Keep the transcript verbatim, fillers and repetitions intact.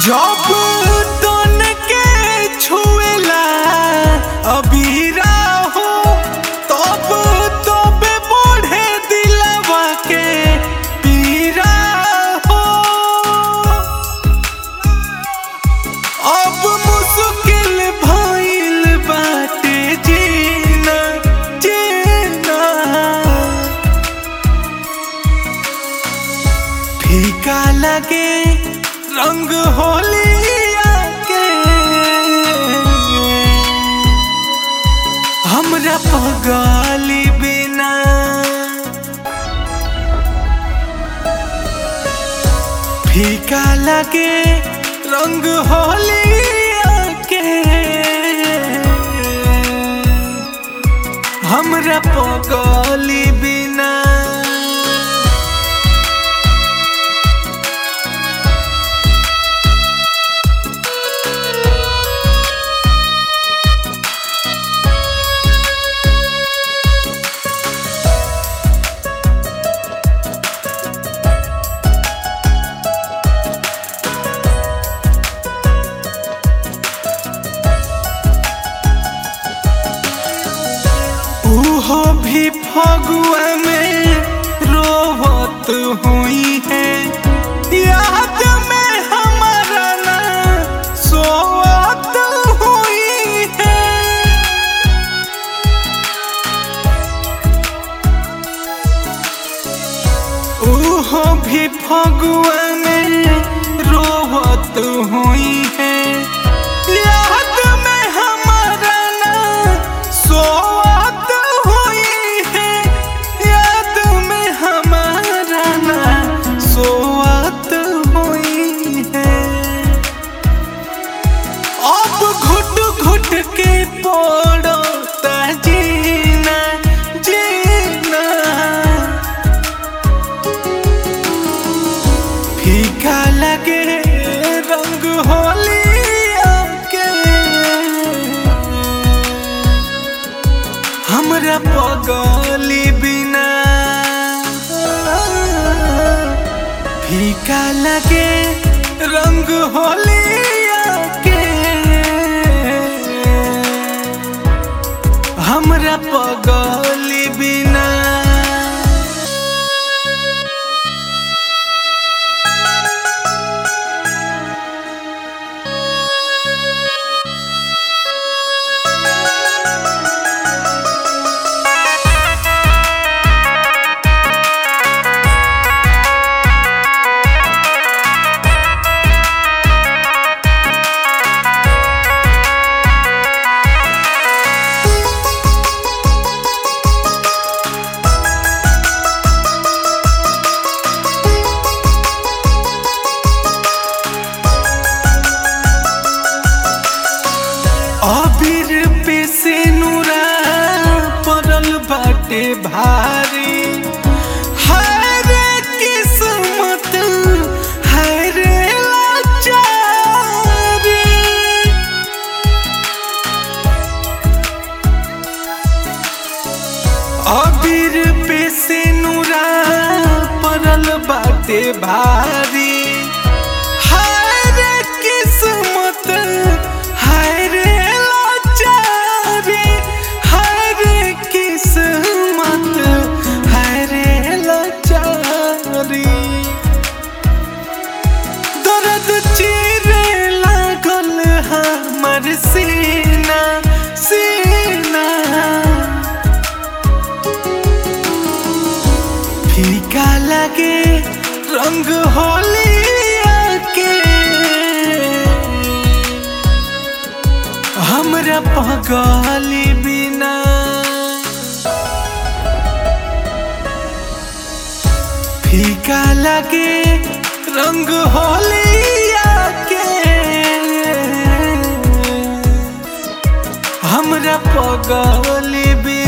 जब तन के छुएला अबीरा हो तब तब बढ़े दिलवा के पीरा हो। अब मुश्किल भइल बाटे जीना जीना, फीका लगे रंग होलिया के हमरा पगली बिना। फीका लगे रंग होलिया के हमरा पगली बिना। उहो भी फगुआ में रोवत हुई है, याद में हमारा ना सोवत हुई है। उहो भी फगुआ में रोवत हुई है, याद में हमारा ना सोवत हुई है, याद में हमारा ना सोवत हुई है। अब घुट घुट के पड़ता जीना जीना, फीका लगे रंग होलिया के हमरा पगली बिना। फीका लगे रंग होलिया के हमरा पगली बिना। अबीर पे से नूरा पड़ल बाटे भारी, हाय रे किस्मत हाय रे लाचारी। अबीर पे से नूरा पड़ल बाटे भारी, हाय रे किस्मत हाय रे लाचारी, हाय रे किस्मत हाय रे लाचारी। दर्द चीरे लागल हमर सीना सीना, फीका लगे रंग होलिया के हमरा पगली बिना। फीका लगे रंग होलिया के हमरा पगली बिना।